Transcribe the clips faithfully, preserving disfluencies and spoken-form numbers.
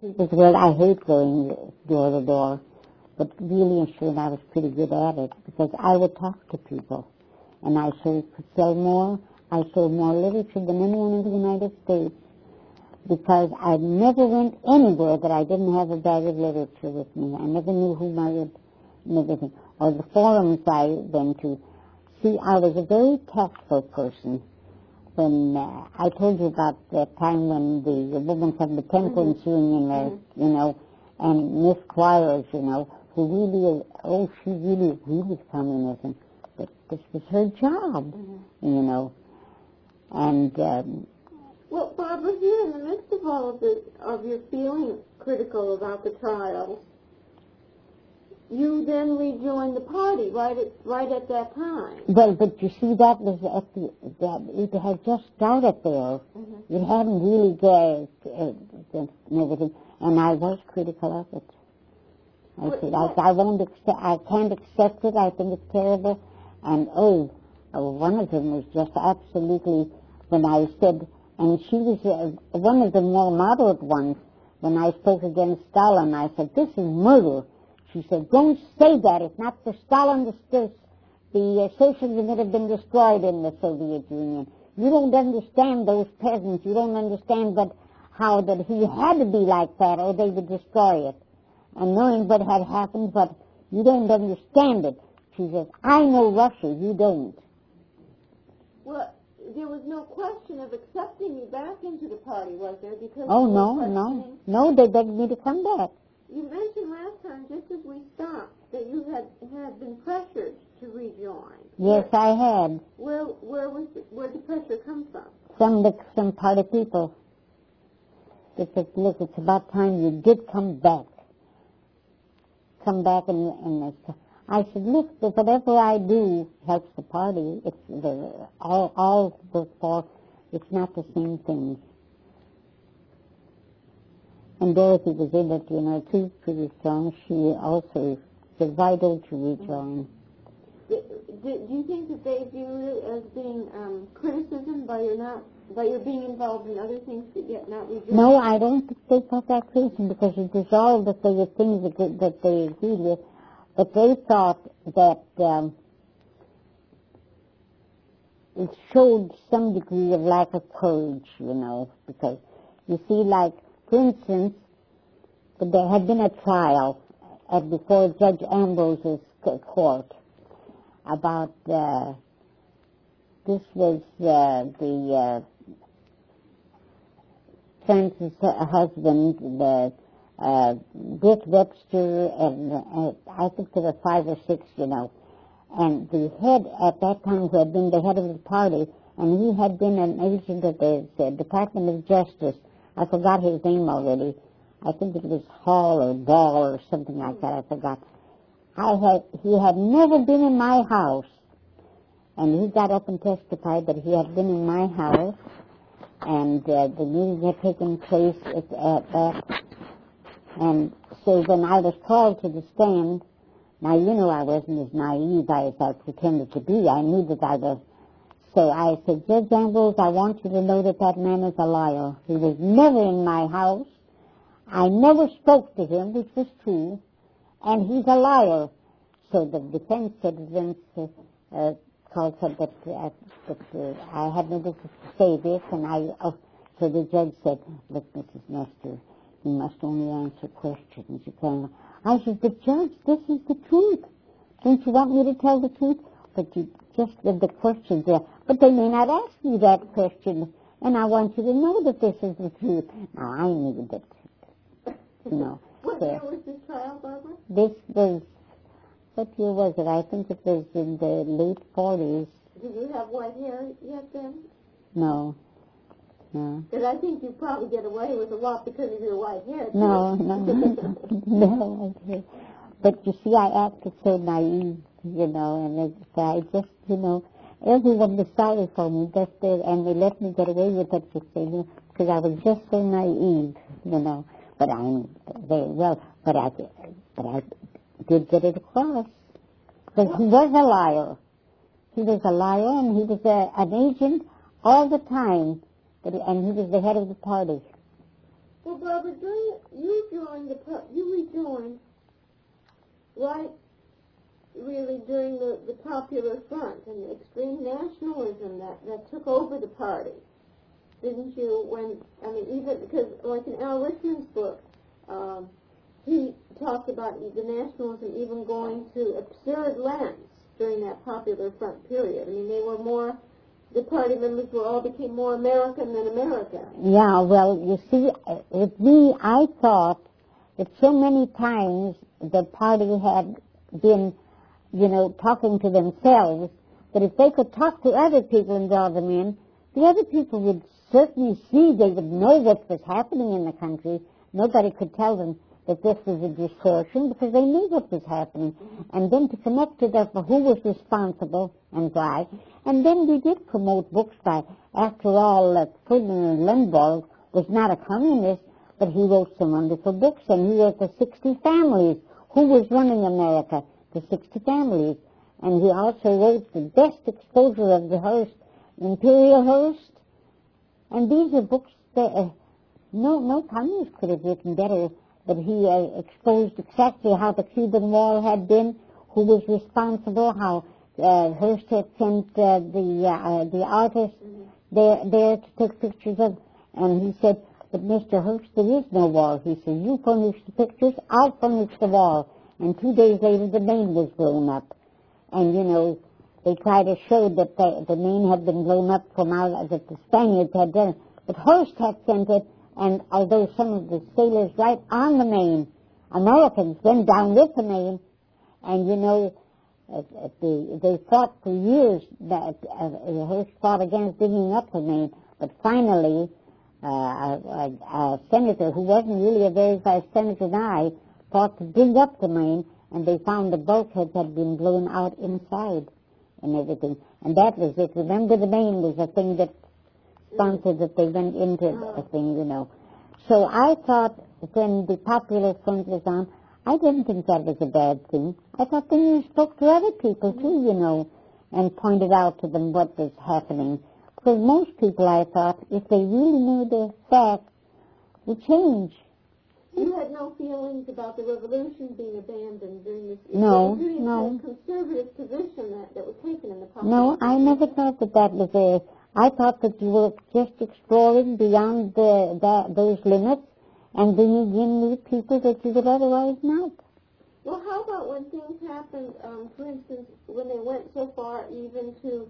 Well, I hate going door to door, but really and sure I was pretty good at it because I would talk to people, and I could sell more. I sold more literature than anyone in the United States because I never went anywhere that I didn't have a bag of literature with me. I never knew who I would and everything. Or the forums I went to. See, I was a very tactful person. When uh, I told you about the time when the, the woman from the Temperance mm-hmm. Union, uh, mm-hmm. you know, and Miss Quires, you know, who really, oh, she really agreed with communism, but this was her job, mm-hmm. you know. And um, well, Barbara, here in the midst of all of this, of your feeling critical about the trial, you then rejoined the party right at right at that time. Well, but you see, that was at the that it had just started there. Mm-hmm. It hadn't really get uh, and everything, and I was critical of it. I what, said, what? I, I won't accept. I can't accept it. I think it's terrible. And oh, oh one of them was just absolutely. When I said, and she was uh, one of the more moderate ones. When I spoke against Stalin, I said, "This is murder." She said, "Don't say that. It's not for Stalin. The, the uh, socialism would have been destroyed in the Soviet Union. You don't understand those peasants. You don't understand but how that he had to be like that or they would destroy it. And knowing what had happened, but you don't understand it." She says, "I know Russia. You don't." Well, there was no question of accepting you back into the party, was there? Because oh, no, no. No, they begged me to come back. You mentioned last time, just as we stopped, that you had had been pressured to rejoin. Yes, where, I had. Where where was the, where did the pressure come from? From the some party people. They said, "Look, it's about time you did come back. Come back and and." I said, "Look, whatever I do helps the party. It's the all all the for. It's not the same thing." And Dorothy was in it, you know, too, pretty strong. She also was vital to rejoin. Do, do, do you think that they view it as being um, criticism by your not by your being involved in other things that yet not rejoined? No, I don't think they thought that criticism because it was all that they were things that, that they agreed with. But they thought that um, it showed some degree of lack of courage, you know, because you see, like, for instance, there had been a trial at before Judge Ambrose's court about, uh, this was uh, the uh, Francis' husband, the uh, Dick Webster, and uh, I think there were five or six, you know, and the head at that time who had been the head of the party, and he had been an agent of the, the Department of Justice. I forgot his name already. I think it was Hall or Ball or something like that. I forgot. I had he had never been in my house, and he got up and testified that he had been in my house, and uh, the meeting had taken place at, at that. And so when I was called to the stand, now you know I wasn't as naive as I pretended to be. I knew that I was. So I said, "Judge Ambrose, I want you to know that that man is a liar. He was never in my house. I never spoke to him, which was true, and he's a liar." So the defense citizens uh, uh, called said that, uh, that uh, I had no business to say this, and I. Uh, so the judge said, "Look, Missus Nestor, you must only answer questions. You can't." I said, "But Judge, this is the truth. Don't you want me to tell the truth?" But you just did the questions there. But they may not ask you that question, and I want you to know that this is the truth. Now, I knew that, you know. What year was this trial, Barbara? This was, what year was it? I think it was in the late forties. Did you have white hair yet then? No. No. Because I think you probably get away with a lot because of your white hair, too. No, no. No, I did. But you see, I acted so naive, you know, and it, I just, you know, everyone was sorry for me, just uh, and they let me get away with it, because I was just so naive, you know. But I'm very well, but I, but I did get it across. Because he was a liar. He was a liar, and he was a, an agent all the time, but, and he was the head of the party. Well, Barbara, during, you joined the par- you rejoined right really during the, the Popular Front and the extreme nationalism that, that took over the party, didn't you? When I mean, even because like in Al Richmond's book, um, he talked about the nationalism even going to absurd lengths during that Popular Front period. I mean, they were more, the party members were all became more American than America. Yeah, well, you see, with me, I thought that so many times the party had been, you know, talking to themselves, that if they could talk to other people and draw them in, the other people would certainly see, they would know what was happening in the country. Nobody could tell them that this was a distortion because they knew what was happening. Mm-hmm. And then to connect to that, who was responsible and why. And then we did promote books by, after all, uh, Ferdinand Lundborg was not a communist, but he wrote some wonderful books, and he wrote The sixty Families. Who was running America? The sixty Families. And he also wrote the best exposure of the Hearst, Imperial Hearst. And these are books that uh, no, no communist could have written better. But he uh, exposed exactly how the Cuban War had been, who was responsible, how uh, Hearst had sent uh, the uh, the artists mm-hmm. there there to take pictures of, and he said, "But Mister Hearst, there is no war." He said, "You furnish the pictures, I'll furnish the wall." And two days later, the Maine was blown up, and you know they tried to show that the, the Maine had been blown up from out that the Spaniards had done it, but Hearst had sent it. And although some of the sailors right on the Maine, Americans went down with the Maine, and you know, uh, uh, they, they fought for years, that uh, Hearst fought against bringing up the Maine, but finally uh, a, a, a senator who wasn't really a verified senator now fought to bring up the Maine, and they found the bulkheads had been blown out inside and everything. And that was it. Remember, the Maine was a thing that sponsored that they went into a thing, you know. So I thought when the Popular Front was on, I didn't think that was a bad thing. I thought then you spoke to other people too, you know, and pointed out to them what was happening. Because most people, I thought, if they really knew the facts, would change. You had no feelings about the revolution being abandoned during this... No, it was really no. a conservative position that, that was taken in the Popular No, Front. I never thought that that was a... I thought that you were just exploring beyond the, the, those limits and bringing in new people that you would otherwise not. Well, how about when things happened, um, for instance, when they went so far even to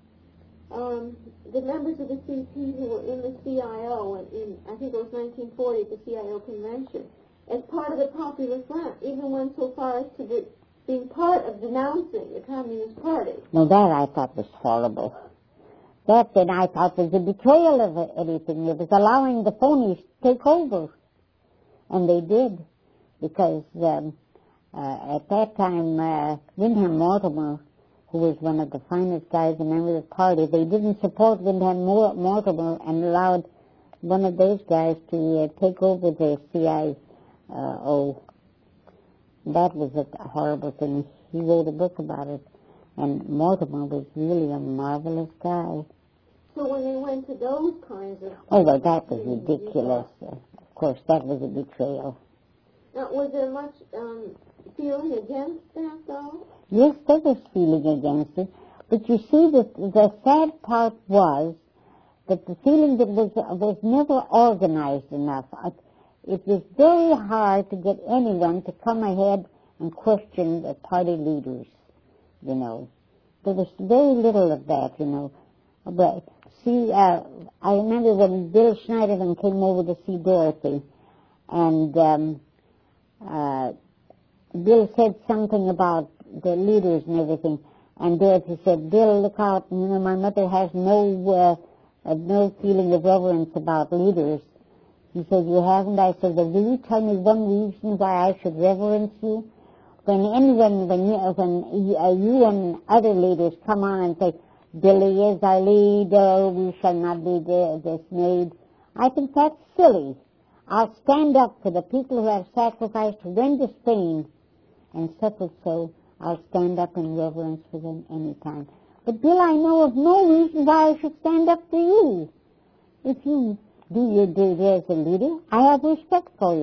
um, the members of the C P who were in the C I O, in, in I think it was nineteen forty at the C I O convention, as part of the Popular Front, even went so far as to be, being part of denouncing the Communist Party. Now that I thought was horrible. That then I thought was a betrayal of anything. It was allowing the phonies to take over. And they did. Because um, uh, at that time, uh, Wyndham Mortimer, who was one of the finest guys, a member of the party, they didn't support Wyndham Mortimer and allowed one of those guys to uh, take over the C I O. That was a horrible thing. He wrote a book about it. And Mortimer was really a marvelous guy. So when they went to those kinds of... Oh, well, that was ridiculous. Uh, of course, that was a betrayal. Now, was there much um, feeling against that, though? Yes, there was feeling against it. But you see, the, the sad part was that the feeling that was, was never organized enough. It was very hard to get anyone to come ahead and question the party leaders. You know, there was very little of that, you know. But see, uh, I remember when Bill Schneiderman came over to see Dorothy, and um, uh, Bill said something about the leaders and everything, and Dorothy said, "Bill, look out! You know, my mother has no uh, uh, no feeling of reverence about leaders." He said, "You haven't?" I said, "Well, will you tell me one reason why I should reverence you?" When anyone, when you, when you, uh, you and other leaders come on and say, "Billy is our leader, we shall not be dismayed," I think that's silly. I'll stand up for the people who have sacrificed to render Spain, and suffered so, I'll stand up in reverence for them any time. But Bill, I know of no reason why I should stand up for you. If you do your duty as a leader, I have respect for you.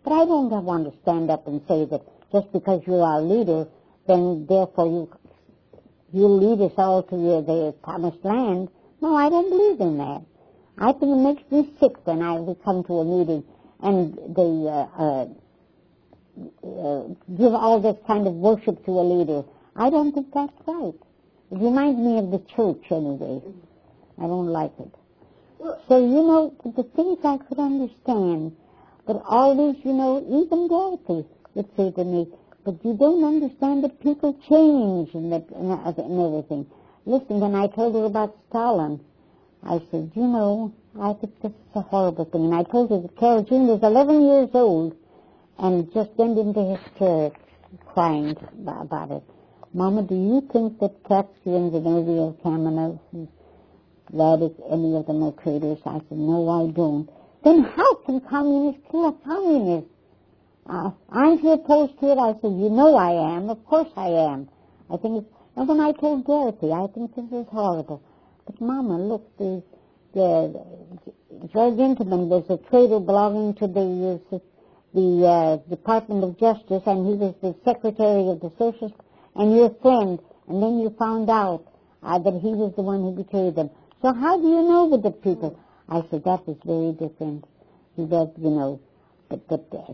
But I don't want to stand up and say that just because you're our leader, then therefore you you lead us all to the, the promised land. No, I don't believe in that. I think it makes me sick when I we come to a meeting and they uh, uh, uh, give all this kind of worship to a leader. I don't think that's right. It reminds me of the church anyway. I don't like it. So, you know, the things I could understand, but always, you know, even Dorothy would say to me, but you don't understand that people change and, that, and, and everything. Listen, when I told her about Stalin, I said, you know, I think this is a horrible thing. And I told her that Carol Jean was eleven years old and just went into hysterics crying about it. Mama, do you think that Trotsky and Zinoviev, Kamenev, and Radic, any of them are traitors? I said, no, I don't. Then how can communists kill a communist? Uh, aren't you opposed to it? I said, you know I am. Of course I am. I think it's, and when I told Dorothy, I think this is horrible. But Mama, look, the, the, George Inkerman was a traitor belonging to the, uh, the uh, Department of Justice, and he was the secretary of the Socialist, and your friend, and then you found out uh, that he was the one who betrayed them. So how do you know that the people? I said, that is very different. He does, you know, but, but uh,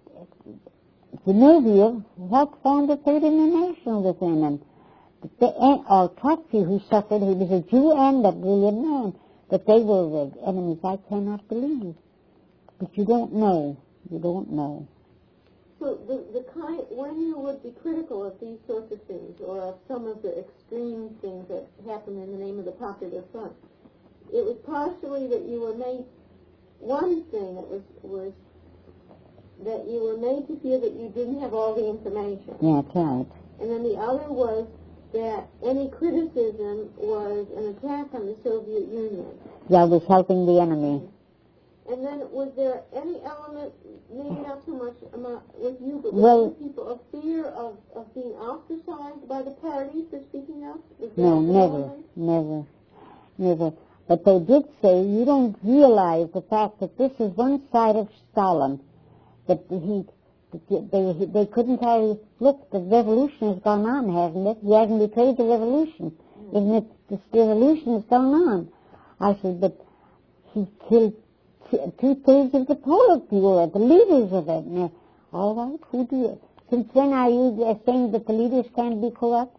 Zinoviev helped form the Third International within him. The, or Trotsky, who suffered, he was a Jew and a brilliant man, but they were uh, enemies I cannot believe. But you don't know. You don't know. So the, the kind, when you would be critical of these sorts of things, or of some of the extreme things that happen in the name of the Popular Front, it was partially that you were made, one thing that was, was that you were made to feel that you didn't have all the information. Yeah, that's right. And then the other was that any criticism was an attack on the Soviet Union. Yeah, it was helping the enemy. And then was there any element, maybe not so much with you, but with well, other people, of fear of, of being ostracized by the parties for speaking up? No, never, element? never, never. But they did say, you don't realize the fact that this is one side of Stalin, that he, they, they couldn't carry, look, the revolution has gone on, hasn't it? He hasn't betrayed the revolution. Mm-hmm. Isn't it? This revolution has gone on. I said, but he killed two-thirds of the Politburo, the leaders of it. And all right, who do you, since when are you saying that the leaders can't be corrupt?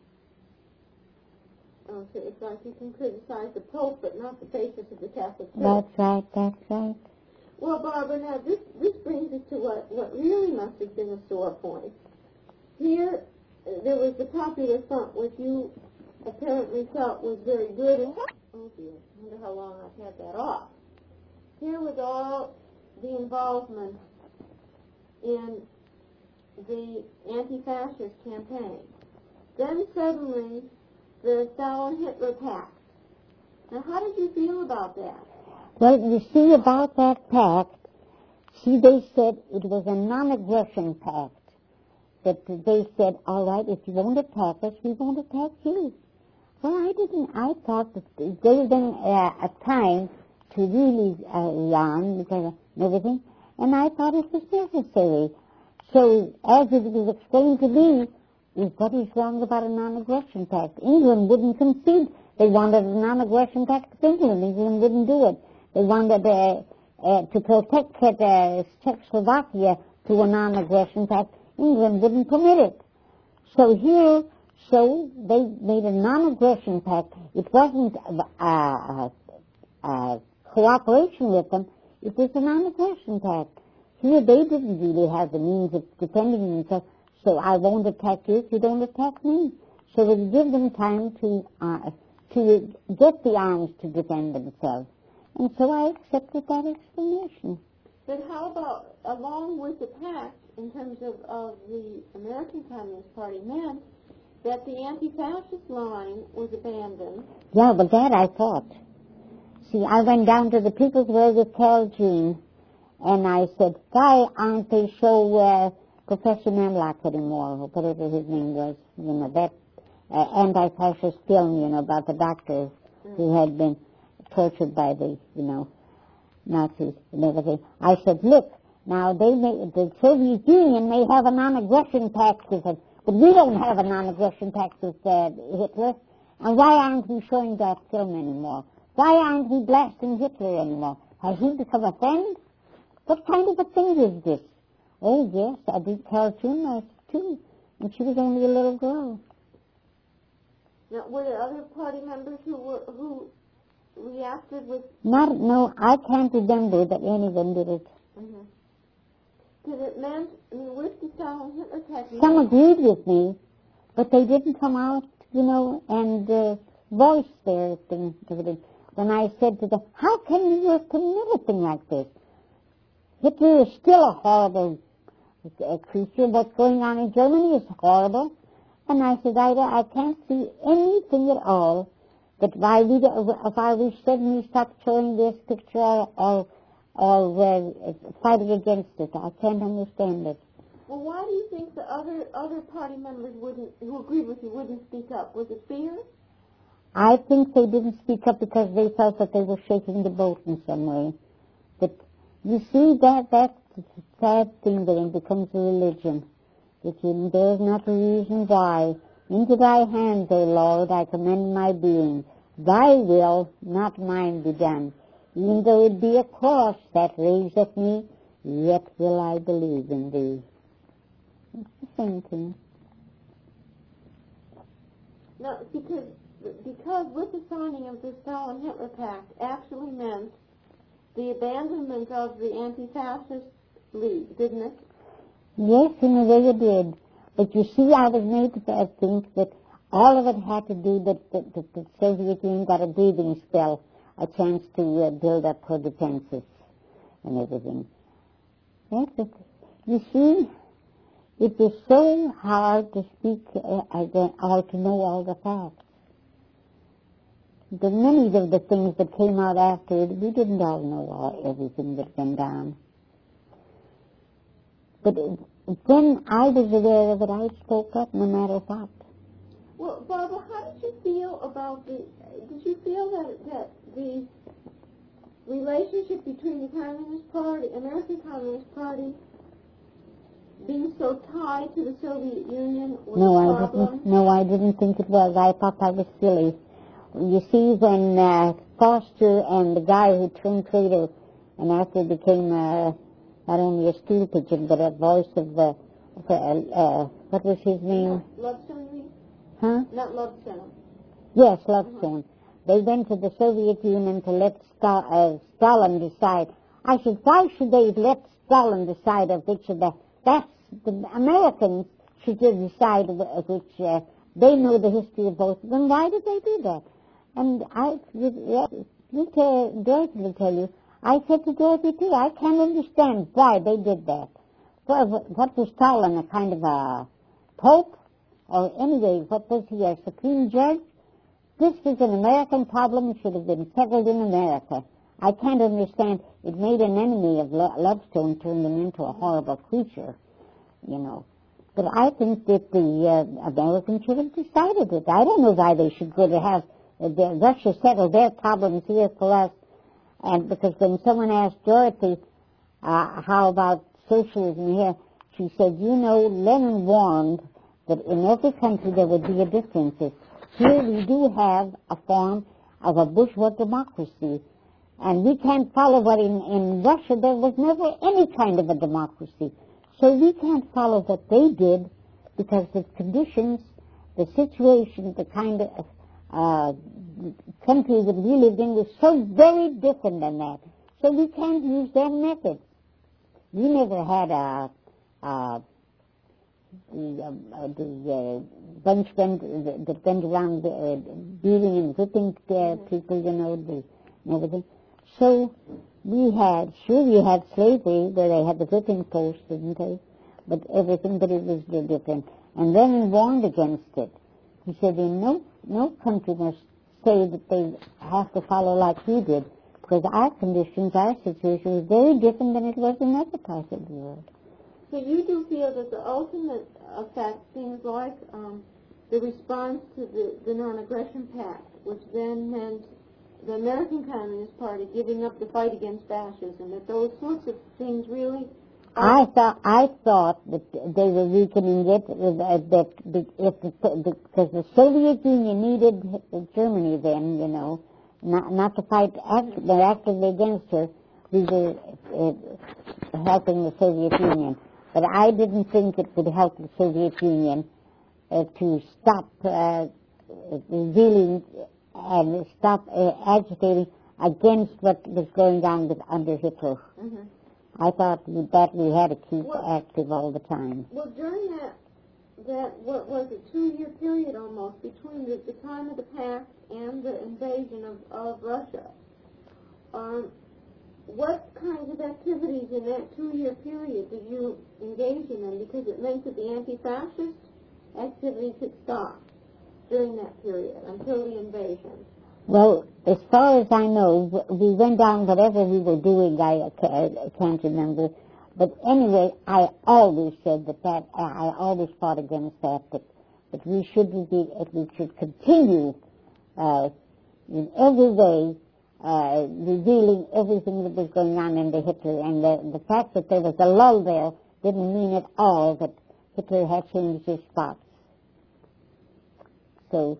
Oh, so it's like you can criticize the Pope, but not the faces of the Catholic Church. That's right, that's right. Well, Barbara, now this, this brings us to what, what really must have been a sore point. Here, uh, there was the Popular Front, which you apparently felt was very good. And, oh dear, I wonder how long I've had that off. Here was all the involvement in the anti-fascist campaign. Then suddenly, the Stalin-Hitler Pact. Now, how did you feel about that? Well, you see, about that pact, see, they said it was a non-aggression pact. That they said, all right, if you won't attack us, we won't attack you. Well, I didn't. I thought that there was been uh, a time to really uh, yarn because and everything, and I thought it was necessary. So, as it was explained to me, is what is wrong about a non-aggression pact? England wouldn't concede. They wanted a non-aggression pact with England. England wouldn't do it. They wanted uh, uh, to protect uh, Czechoslovakia through a non-aggression pact. England wouldn't permit it. So here, so they made a non-aggression pact. It wasn't a, a, a cooperation with them. It was a non-aggression pact. Here they didn't really have the means of defending themselves. So I won't attack you if you don't attack me. So it give them time to uh, to get the arms to defend themselves. And so I accepted that explanation. But how about, along with the pact, in terms of, of the American Communist Party, meant that the anti-fascist line was abandoned? Yeah, but that I thought. See, I went down to the People's Way with Carol Jean, and I said, why aren't they so... Uh, Professor Memlock anymore, or whatever his name was, you know, that uh, anti-fascist film, you know, about the doctor mm. who had been tortured by the, you know, Nazis and everything. I said, look, Now, they may, the Soviet Union may have a non-aggression pact with it, but we don't have a non-aggression pact with uh, Hitler. And why aren't we showing that film anymore? Why aren't we blasting Hitler anymore? Has he become a friend? What kind of a thing is this? Oh, yes, I did cartoon nice too, and she was only a little girl. Now, were there other party members who were who reacted with? Not, no, I can't remember that anyone did it. Mm-hmm. Because it meant, I mean, with the Stalin Hitler technique. Some agreed with me, but they didn't come out, you know, and uh, voice their thing. When I said to them, how can you commit a thing like this? Hitler is still a horrible uh, creature. What's going on in Germany is horrible. And I said, Ida, I can't see anything at all that why we, why we suddenly stopped showing this picture or, or, or uh, fighting against it. I can't understand it. Well, why do you think the other other party members wouldn't, who agreed with you, wouldn't speak up? Was it fear? I think they didn't speak up because they felt that they were shaking the boat in some way. But you see, that that's a sad thing that it becomes a religion. That you, there is not a reason why. Into thy hands, O Lord, I commend my being. Thy will, not mine, be done. Even though it be a cross that raiseth me, yet will I believe in thee. It's the same thing. No, because because with the signing of the Stalin-Hitler Pact actually meant the abandonment of the anti-fascist league, didn't it? Yes, in a way it did. But you see, I was made to think that all of it had to do that the, the, the Soviet Union got a breathing spell, a chance to uh, build up her defenses and everything. That's it. You see, it is so hard to speak uh, again, or to know all the facts. The many of the things that came out after it, we didn't all know all, everything that went on. But when I was aware of it, I spoke up no matter what. Well, Barbara, how did you feel about the, did you feel that, that the relationship between the Communist Party, American Communist Party, being so tied to the Soviet Union was no, a I problem? didn't, no, I didn't think it was. I thought that was silly. You see, when uh, Foster and the guy who turned traitor and after became uh, not only a stool pigeon but a voice of the, uh, uh, what was his name? Lodestone? Huh? Not Lodestone. Yes, Lodestone. Uh-huh. They went to the Soviet Union to let Sta- uh, Stalin decide. I said, why should they let Stalin decide of which of the, that's, the Americans should decide which, uh, they know the history of both of them. Why did they do that? And I, you tell, Dorothy will tell you, I said to Dorothy too, I can't understand why they did that. Well, what was Stalin, a kind of a pope? Or anyway, what was he, a supreme judge? This was an American problem, it should have been settled in America. I can't understand, it made an enemy of Lodestone, turned him into a horrible creature, you know. But I think that the uh, Americans should have decided it. I don't know why they should go to have uh, the, Russia settle their problems here for us. And because when someone asked Dorothy, uh, how about socialism here, she said, you know, Lenin warned that in every country there would be a difference. Here we do have a form of a bourgeois democracy. And we can't follow what in, in Russia there was never any kind of a democracy. So we can't follow what they did because the conditions, the situation, the kind of uh, country that we lived in was so very different than that. So we can't use their methods. We never had a, a the, uh, the uh, bunch went, that went around uh, beating and whipping uh, people, you know, the, and everything. So we had, sure we had slavery where they had the whipping post, didn't they? But everything, but it was different. And Lenin warned against it. He said, in no, no country must say that they have to follow like we did, because our conditions, our situation was very different than it was in other parts of the world. So you do feel that the ultimate effect seems like um, the response to the, the Non-Aggression Pact, which then meant the American Communist Party giving up the fight against fascism, that those sorts of things really I thought I thought that they were weakening it, uh, that if the, because the Soviet Union needed Germany then, you know, not not to fight act, they're actively against her. We were uh, helping the Soviet Union, but I didn't think it would help the Soviet Union uh, to stop uh, revealing and stop uh, agitating against what was going on with, under Hitler. Mm-hmm. I thought that we had to keep well, active all the time. Well, during that, that what was a two-year period almost between the, the time of the Pact and the invasion of, of Russia, um, what kinds of activities in that two-year period did you engage in them? Because it meant that the anti-fascist activities had stopped during that period until the invasion. Well, as far as I know, we went down whatever we were doing, I can't remember. But anyway, I always said that, that I always fought against that, that, that we shouldn't be, we should continue uh, in every way uh, revealing everything that was going on in the Hitler. And the, the fact that there was a lull there didn't mean at all that Hitler had changed his spots. So,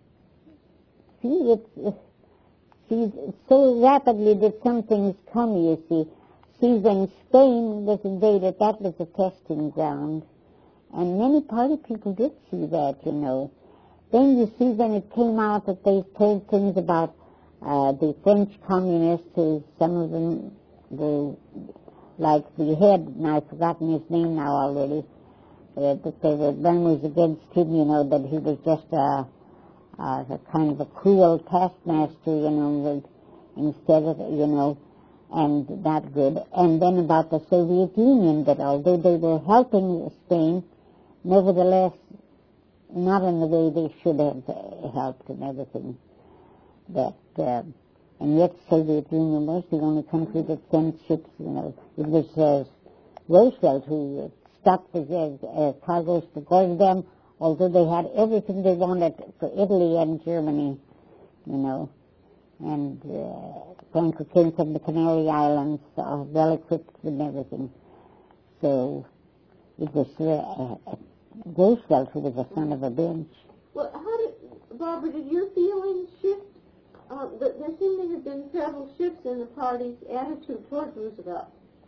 see, it's, it's, see, so rapidly did some things come, you see. See, when Spain was invaded, that was a testing ground. And many party people did see that, you know. Then you see when it came out that they told things about uh, the French communists, who some of them were like the head, and I've forgotten his name now already, uh, that they were, one was against him, you know, that he was just a... Uh, a kind of a cruel taskmaster, you know, instead of, you know, and not good. And then about the Soviet Union, that although they were helping Spain, nevertheless, not in the way they should have helped and everything. That, uh, and yet Soviet Union was the only country that sent ships, you know. It was uh, Roosevelt who stopped the uh, cargoes to go to them, although they had everything they wanted for Italy and Germany, you know. And uh, Franco came from the Canary Islands, uh, well equipped and everything. So it was uh, uh, Roosevelt who was a son of a bitch. Well, how did, Barbara, did your feelings shift? Uh, there seem to have been several shifts in the party's attitude towards Roosevelt.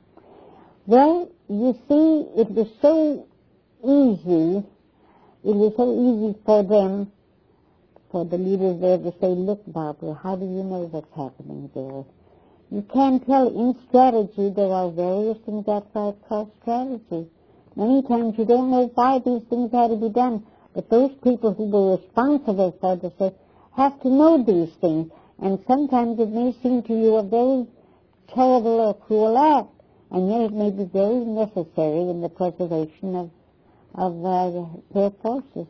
Well, you see, it was so easy. It was so easy for them, for the leaders there, to say, look, Barbara, how do you know what's happening there? You can't tell. In strategy, there are various things that are called strategy. Many times you don't know why these things had to be done, but those people who were responsible for this have to know these things, and sometimes it may seem to you a very terrible or cruel act, and yet it may be very necessary in the preservation of of uh, their forces.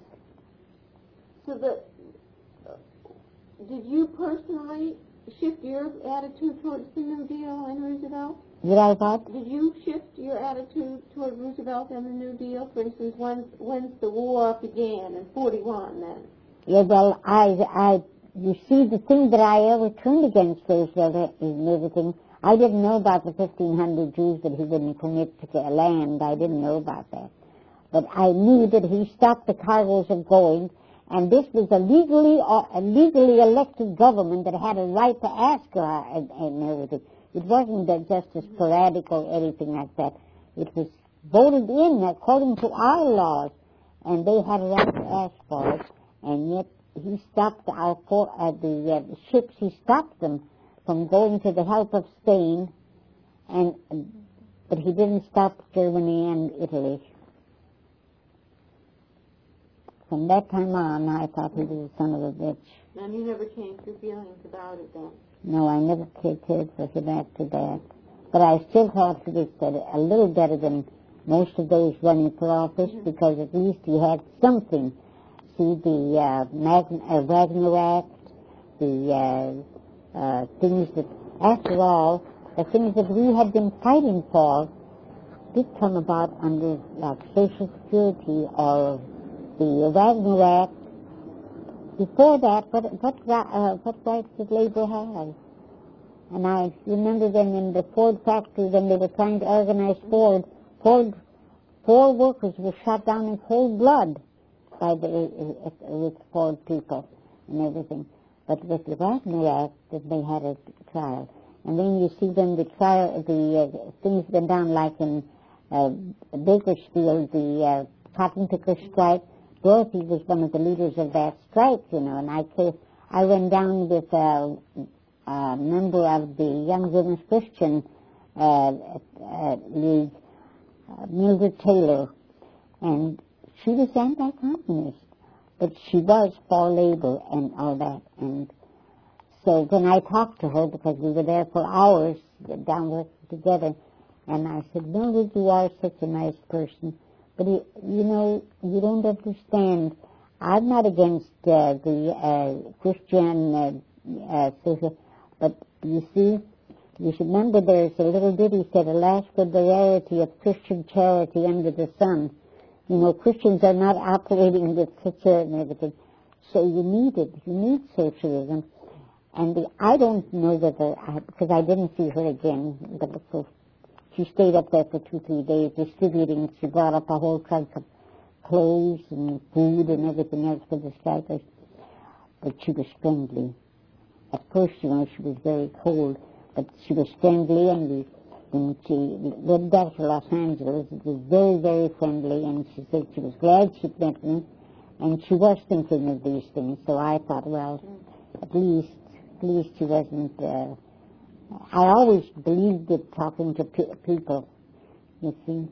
So that, uh, did you personally shift your attitude towards the New Deal and Roosevelt? Did I what? Did you shift your attitude toward Roosevelt and the New Deal? For instance, when when's the war began in forty-one then? Yeah, well, I, I, you see, the thing that I ever turned against Roosevelt and everything, I didn't know about the fifteen hundred Jews that he wouldn't permit to land. I didn't know about that. But I knew that he stopped the cargoes of going, and this was a legally uh, a legally elected government that had a right to ask uh, and, and everything. It wasn't that just a sporadic or anything like that. It was voted in according to our laws, and they had a right to ask for it. And yet he stopped our uh, the, uh, the ships. He stopped them from going to the help of Spain, and but he didn't stop Germany and Italy. From that time on, I thought he was a son of a bitch. And you never changed your feelings about it then? No, I never cared for him after that. But I still thought he was a little better than most of those running for office, mm-hmm. because at least he had something. See, the uh, Mag- uh, Wagner Act, the uh, uh, things that, after all, the things that we had been fighting for did come about under like Social Security or the Wagner Act. Before that, what what, uh, what rights did labor have? And I remember them in the Ford factory when they were trying to organize Ford. four, four workers were shot down in cold blood by the uh, uh, with four people and everything. But with the Wagner Act, that they had a trial. And then you see when the trial, the uh, things went down, like in uh, Bakersfield, the uh, cotton picker strike. Dorothy was one of the leaders of that strike, you know, and I came, I went down with a, a member of the Young Women's Christian uh, uh, League, uh, Mildred Taylor, and she was anti-communist, but she was for labor and all that. And so when I talked to her, because we were there for hours down there together, and I said, Mildred, you are such a nice person. But, you, you know, you don't understand. I'm not against uh, the uh, Christian uh, uh, social, but you see, you should remember there's a little ditty said, alas for the rarity of Christian charity under the sun. You know, Christians are not operating with such a and everything. So you need it. You need socialism. And the, I don't know whether, I, because I didn't see her again, but so she stayed up there for two, three days distributing. She brought up a whole trunk of clothes and food and everything else for the strikers. But she was friendly. At first, you know, she was very cold, but she was friendly, and we, when she went back to Los Angeles, it was very, very friendly, and she said she was glad she'd met me, and she was thinking of these things. So I thought, well, at least, at least she wasn't... Uh, I always believed it talking to pe- people, you see.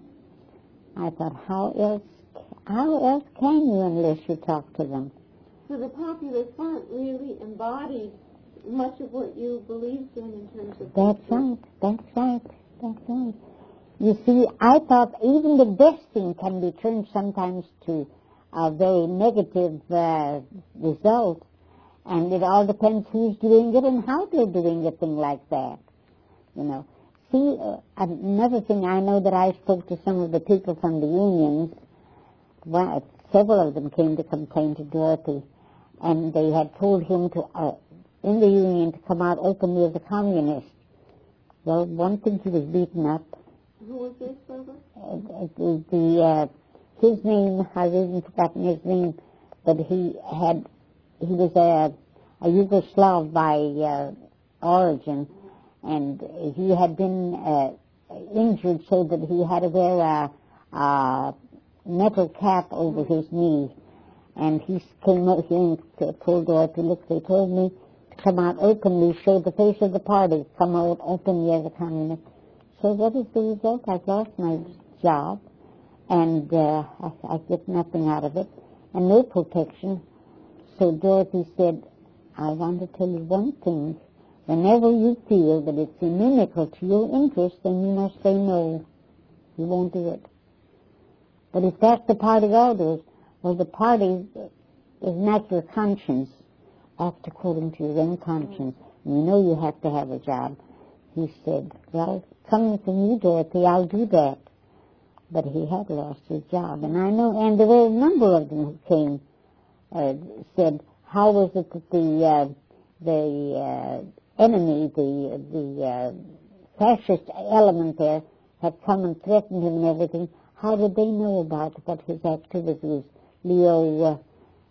I thought, how else, how else can you unless you talk to them? So the Popular Front really embodied much of what you believed in in terms of... That's right, that's right, that's right. You see, I thought even the best thing can be turned sometimes to a very negative uh, result. And it all depends who's doing it and how they're doing a thing like that, you know. See, uh, another thing, I know that I spoke to some of the people from the unions. Well, several of them came to complain to Dorothy, and they had told him to, uh, in the union, to come out openly as a communist. Well, one thing, he was beaten up. Who was this, brother? Uh, the, the, uh, his name, I've even forgotten his name, but he had... He was a, a Yugoslav by uh, origin, and he had been uh, injured so that he had to wear a, a metal cap over his knee. And he came out here and told Dorothy, look, they told me to come out openly, show the face of the party, come out openly as a communist. So what is the result? I've lost my job, and uh, I, I get nothing out of it, and no protection. So Dorothy said, I want to tell you one thing. Whenever you feel that it's inimical to your interest, then you must say no. You won't do it. But if that's the party orders, well, the party is not your conscience. Act according to your own conscience. And you know you have to have a job. He said, well, coming from you, Dorothy, I'll do that. But he had lost his job. And I know, and there were a number of them who came. Uh, said, how was it that the uh, the uh, enemy, the the uh, fascist element there, had come and threatened him and everything? How did they know about what his activities? Leo uh,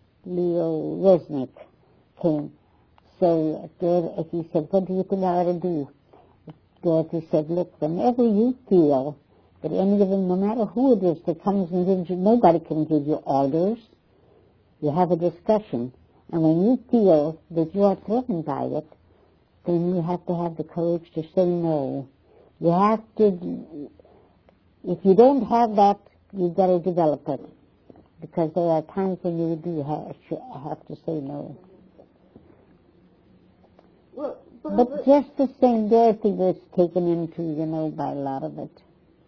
Leo Resnick came. So uh, he said, what do you think I ought to do? Dorothy said, look, whenever you feel that any of them, no matter who it is that comes and gives you, nobody can give you orders. You have a discussion, and when you feel that you are threatened by it, then you have to have the courage to say no. You have to, if you don't have that, you've got to develop it, because there are times when you do have, have to say no. Well, but, but just the same, Dorothy was taken into, you know, by a lot of it.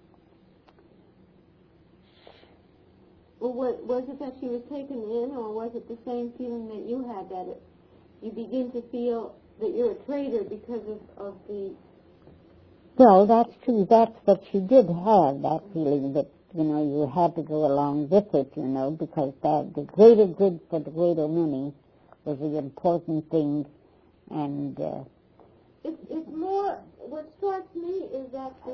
Well, what, was it that she was taken in, or was it the same feeling that you had, that it, you begin to feel that you're a traitor because of, of the... Well, that's true. That's what she did have, that feeling that, you know, you had to go along with it, you know, because that the greater good for the greater many was the important thing. And... Uh, it's, it's more... What strikes me is that the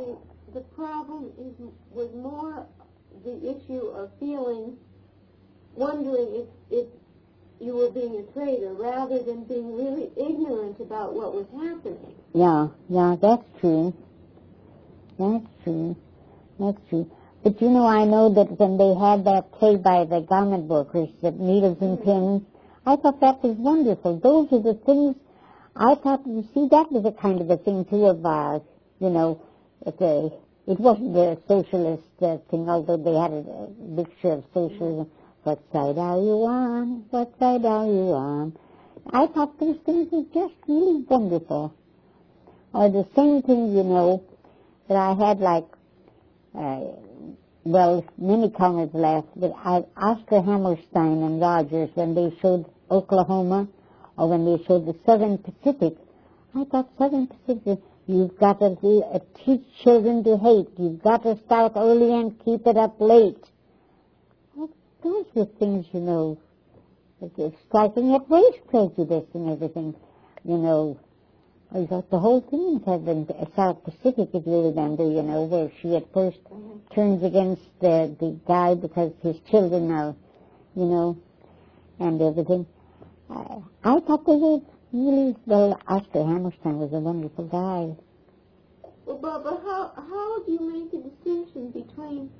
the problem is was more the issue of feeling, wondering if, if you were being a traitor rather than being really ignorant about what was happening. Yeah, yeah, that's true. That's true. That's true. But you know, I know that when they had that play by the garment workers, that needles and pins, I thought that was wonderful. Those are the things I thought, you see, that was a kind of a thing too of, uh, you know, it, uh, it wasn't a socialist uh, thing, although they had a, a mixture of socialism. What side are you on? What side are you on? I thought those things were just really wonderful. Or the same thing, you know, that I had like, uh, well, many comers laughed, but I, Oscar Hammerstein and Rogers, when they showed Oklahoma, or when they showed the Southern Pacific, I thought Southern Pacific, you've got to uh, teach children to hate. You've got to start early and keep it up late. Well, those were things, you know, like striking at race prejudice and everything, you know. I thought the whole thing had been South Pacific, if you remember, you know, where she at first mm-hmm. turns against the, the guy because his children are, you know, and everything. I, I thought they were really, well, Oscar Hammerstein was a wonderful guy. Well, Barbara, how, how do you make a distinction between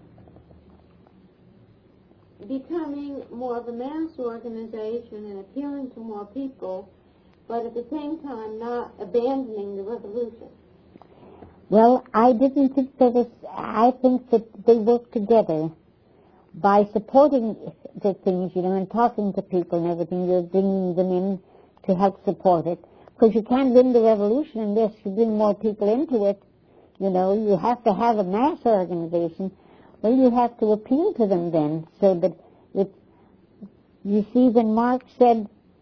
becoming more of a mass organization and appealing to more people, but at the same time not abandoning the revolution? Well, I didn't think there was, I think that they work together. By supporting the things, you know, and talking to people and everything, you're bringing them in to help support it. Because you can't win the revolution unless you bring more people into it. You know, you have to have a mass organization. Well, you have to appeal to them then, so that it, you see, when Marx said,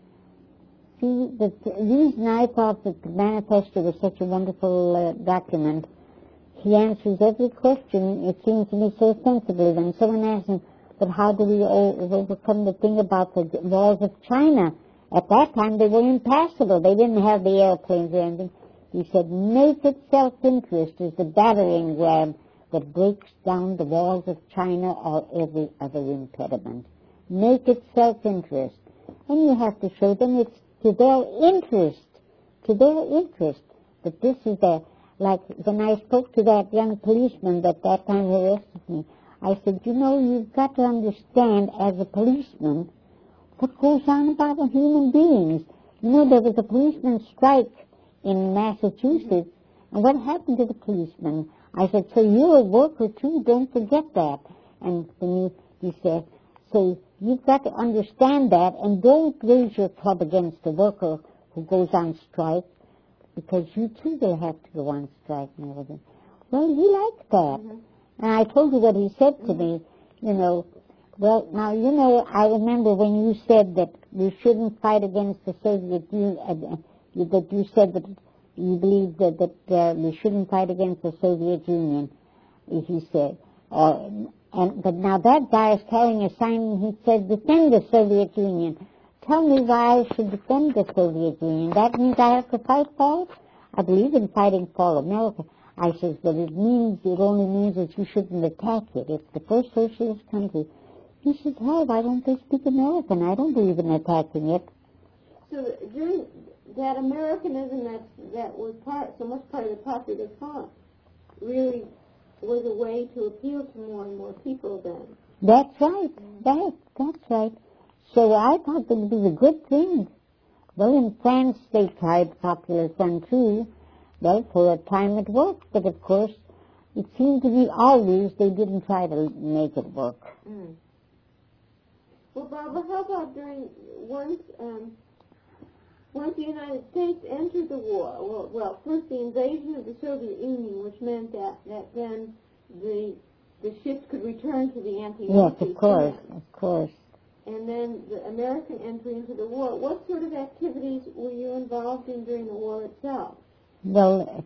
see, the reason I thought that the manifesto was such a wonderful uh, document, he answers every question, it seems to me, so sensibly. When someone asks him, but how do we overcome the thing about the walls of China? At that time, they were impassable. They didn't have the airplanes or anything. He said, naked self-interest is the battering ram that breaks down the walls of China or every other impediment. Naked self-interest. And you have to show them it's to their interest, to their interest, that this is their... Like when I spoke to that young policeman that that time arrested me, I said, you know, you've got to understand as a policeman what goes on about the human beings. You know, there was a policeman strike in Massachusetts, and what happened to the policeman? I said, so you're a worker too, don't forget that. And then he, he said, so you've got to understand that, and don't raise your club against the worker who goes on strike, because you too will have to go on strike and everything. Well, he liked that. Mm-hmm. And I told you what he said to mm-hmm. me, you know. Well, now, you know, I remember when you said that we shouldn't fight against the Soviet Union, uh, that you said that you believe that, that uh, we shouldn't fight against the Soviet Union, he said. Uh, and But now that guy is carrying a sign and he said, defend the Soviet Union. Tell me why I should defend the Soviet Union. That means I have to fight for it? I believe in fighting for America. I says, but it means, it only means that you shouldn't attack it. It's the first socialist country. He says, oh, why don't they speak American? I don't believe in attacking it. So during that Americanism that, that was part, so much part of the popular front really was a way to appeal to more and more people then. That's right. That, that's right. So I thought that it was a good thing. Well, in France, they tried popular front too. Well, for a time it worked, but of course, it seemed to me always they didn't try to make it work. Mm. Well, Barbara, how about during, once, um, once the United States entered the war, well, well, first the invasion of the Soviet Union, which meant that, that then the, the ships could return to the anti-Nazi Yes, of course, stand. of course. And then the American entry into the war. What sort of activities were you involved in during the war itself? Well,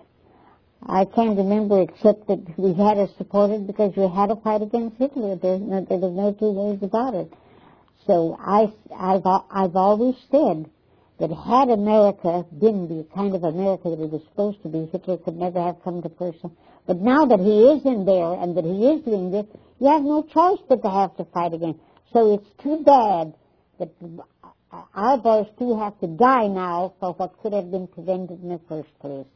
I can't remember except that we had to support it because we had to fight against Hitler. There's no, there was no two ways about it. So I, I've, I've always said that had America been the kind of America that it was supposed to be, Hitler could never have come to person. But now that he is in there and that he is doing this, you have no choice but to have to fight again. So it's too bad that our boys too have to die now for what could have been prevented in the first place.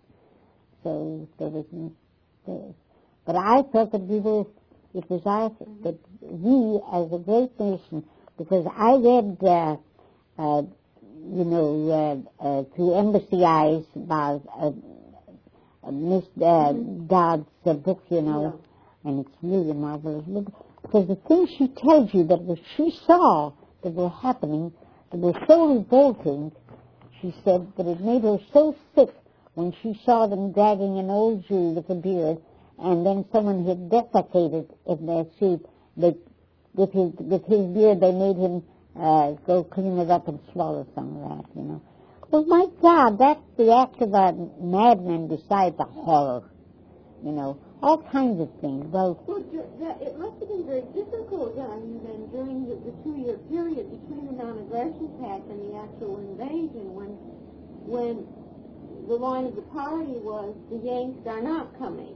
So there was, there. But I thought that we were, it was our, that we as a great nation, because I read, uh, uh, you know, uh, uh, through Embassy Eyes about uh, uh, Miss uh, mm-hmm. Dodd's uh, book, you know, yeah. and it's really a marvelous book, because the things she tells you that what she saw that were happening, that were so revolting, she said that it made her so sick when she saw them dragging an old Jew with a beard, and then someone had defecated in their sheep. They, with his with his beard, they made him uh, go clean it up and swallow some of that, you know. Well, my God, that's the act of a madman besides the horror, you know. All kinds of things. Well, well that, it must have been very difficult, then, then during the, the two-year period between the non-aggression pact and the actual invasion, when when the line of the party was the Yanks are not coming.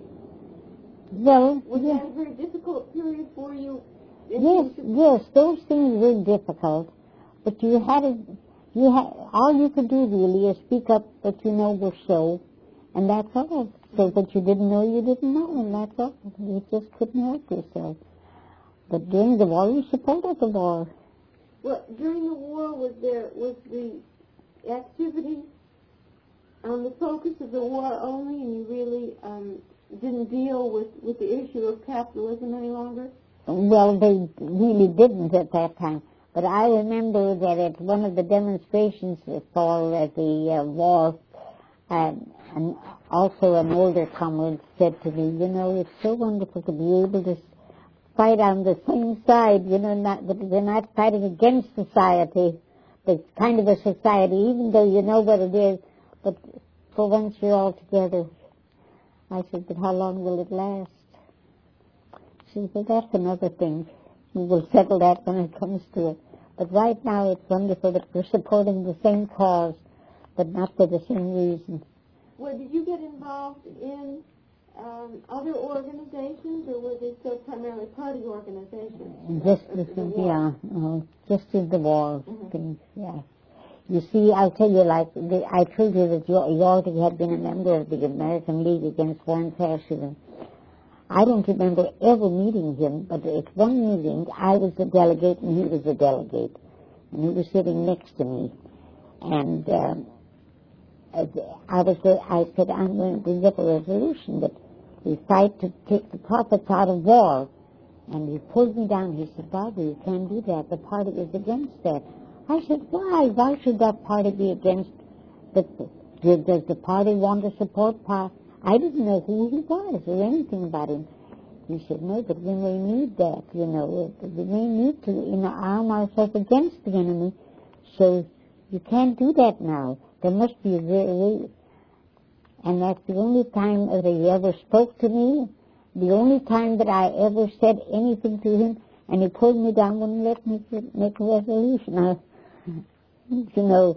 Well, was yeah. that a very difficult period for you? Yes, yes, those things were difficult, but you had to, you had, all you could do really is speak up what you know was so, and that's all. So that you didn't know you didn't know, and that's all. You just couldn't help yourself. But during the war, you supported the war. Well, during the war, was there was the activity on the focus of the war only, and you really um, didn't deal with, with the issue of capitalism any longer? Well, they really didn't at that time. But I remember that at one of the demonstrations for uh, the uh, war, uh, and also an older comrade said to me, you know, it's so wonderful to be able to fight on the same side, you know, not that we're not fighting against society, but kind of a society, even though you know what it is, but for once you're all together. I said, but how long will it last? She said, that's another thing. We will settle that when it comes to it. But right now it's wonderful that we're supporting the same cause, but not for the same reason. Well, did you get involved in um, other organizations, or were they still primarily party organizations? Just the, the yeah, uh, just in the war mm-hmm. things, yeah. You see, I'll tell you, like, the, I told you that Yorty had been a member of the American League Against Foreign Fascism. I don't remember ever meeting him, but at one meeting, I was the delegate and he was the delegate. And he was sitting next to me. And um, I was. I said, I'm going to bring up a resolution that we fight to take the profits out of war. And he pulled me down. He said, Barbara, you can't do that. The party is against that. I said, why? Why should that party be against the... Does the party want to support party? I didn't know who he was or anything about him. He said, no, but we may need that, you know. We may need to, you know, arm ourselves against the enemy. So you can't do that now. There must be a way. And that's the only time that he ever spoke to me, the only time that I ever said anything to him, and he pulled me down and let me make a resolution. I, you know...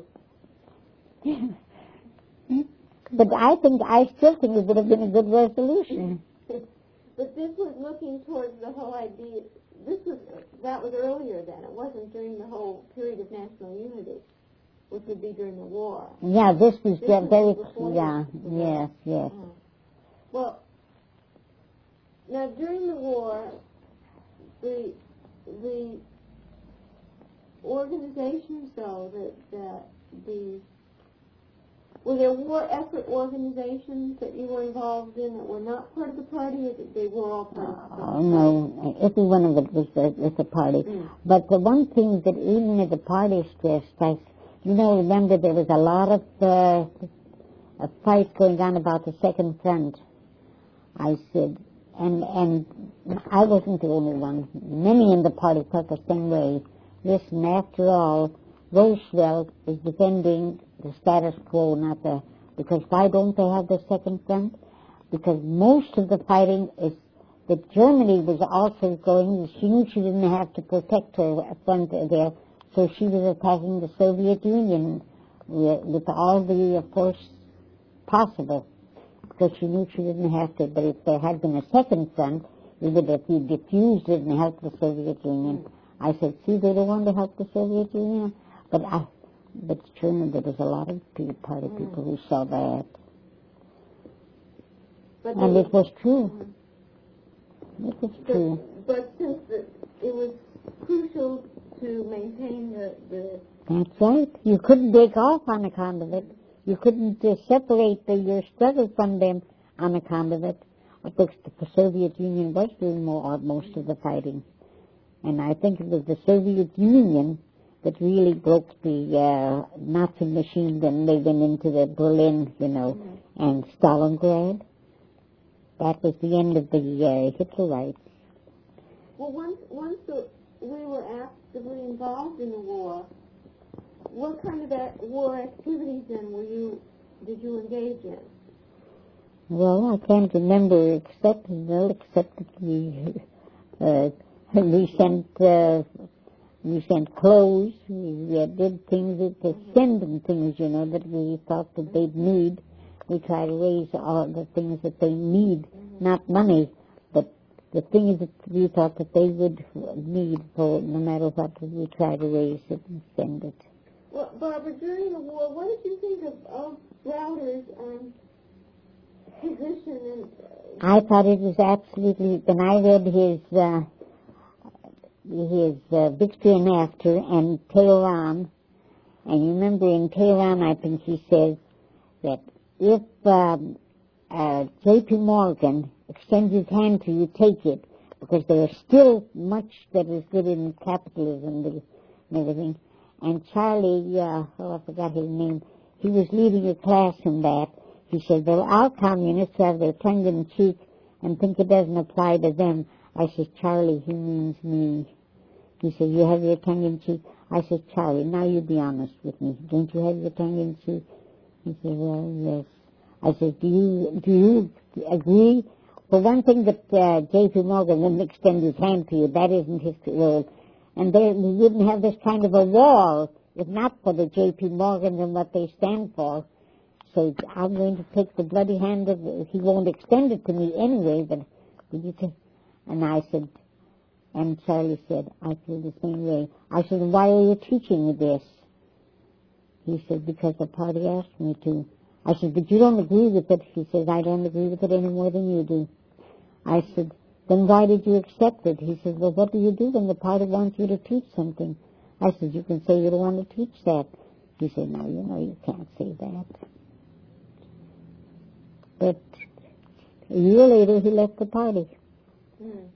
But I think, I still think it would have been a good resolution. But this was looking towards the whole idea, this was, that was earlier then, it wasn't during the whole period of national unity, which would be during the war. Yeah, this was this very, was yeah, yes, yes. Uh, well, now during the war, the, the organizations though, that, that the were there war effort organizations that you were involved in that were not part of the party, or that they were all part of the party? Oh, no. Every one of it was the, was the party. Mm. But the one thing that even at the party stressed, I, you know, remember there was a lot of uh, a fight going on about the Second Front. I said, and and I wasn't the only one. Many in the party felt the same way. Listen, after all, Roosevelt is defending the status quo, not the... Because why don't they have the Second Front? Because most of the fighting is that Germany was also going... She knew she didn't have to protect her front there, so she was attacking the Soviet Union, with, with all the force possible, because she knew she didn't have to. But if there had been a second son, we would have diffused it and helped the Soviet Union. I said, see, they don't want to help the Soviet Union. But I, but true, there was a lot of party people who saw that. But and it was true. Mm-hmm. It was but, true. But since the, it was crucial to maintain the, the... That's right. You couldn't break off on account of it. You couldn't uh, separate the, your struggle from them on account of it. Because the Soviet Union was doing more, most of the fighting. And I think it was the Soviet Union that really broke the uh, Nazi machine. Then they went into the Berlin, you know, mm-hmm. and Stalingrad. That was the end of the uh, Hitlerites. Well, once once the, we were actively involved in the war, what kind of a- war activities then were you did you engage in? Well, I can't remember except well, except that we uh, we sent uh, we sent clothes. We uh, did things that to mm-hmm. send them things, you know, that we thought that they'd need. We try to raise all the things that they need, mm-hmm. not money, but the things that we thought that they would need for no matter what. We try to raise it and send it. Well, Barbara, during the war, what did you think of, of Browder's um, position? And, uh, I thought it was absolutely. When I read his uh, his uh, Victory and After and Tehran, and you remember in Tehran, I think he says that if um, uh, J P Morgan extends his hand to you, take it, because there is still much that is good in capitalism and everything. And Charlie, uh, oh, I forgot his name, he was leading a class in that. He said, well, our communists have their tongue in cheek and think it doesn't apply to them. I said, Charlie, he means me. He said, you have your tongue in cheek? I said, Charlie, now you be honest with me. Don't you have your tongue in cheek? He said, well, yes. I said, do you, do you agree? For one thing, that uh, J P Morgan wouldn't extend his hand to you. That isn't his role. And they, we wouldn't have this kind of a war if not for the J P Morgan and what they stand for. So I'm going to take the bloody hand of, he won't extend it to me anyway, but did you take? And I said, and Charlie said, I feel the same way. I said, why are you teaching me this? He said, because the party asked me to. I said, but you don't agree with it. He says, I don't agree with it any more than you do. I said, then why did you accept it? He says, well, what do you do when the party wants you to teach something? I said, you can say you don't want to teach that. He said, no, you know, you can't say that. But a year later, he left the party. Mm.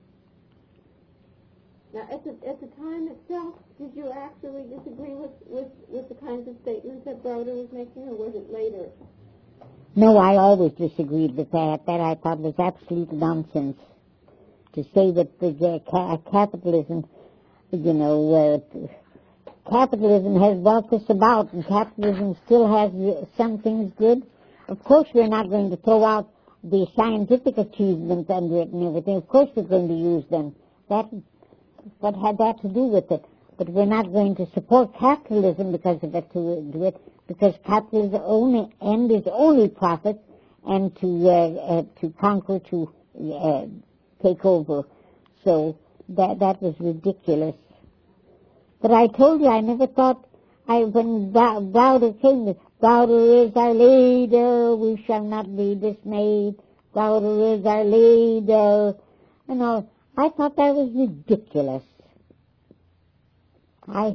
Now, at the, at the time itself, did you actually disagree with, with, with the kinds of statements that Browder was making, or was it later? No, I always disagreed with that. That I thought was absolute nonsense. To say that the uh, ca- capitalism, you know, uh, capitalism has brought this about, and capitalism still has some things good. Of course, we're not going to throw out the scientific achievements under it and everything. Of course, we're going to use them. That, what had that to do with it? But we're not going to support capitalism because of it, to do it, because capitalism only end is only profit, and to uh, uh, to conquer, to uh, take over. So that that was ridiculous. But I told you, I never thought, I when Browder came, Browder is our leader, we shall not be dismayed. Browder is our leader. You know, I thought that was ridiculous. I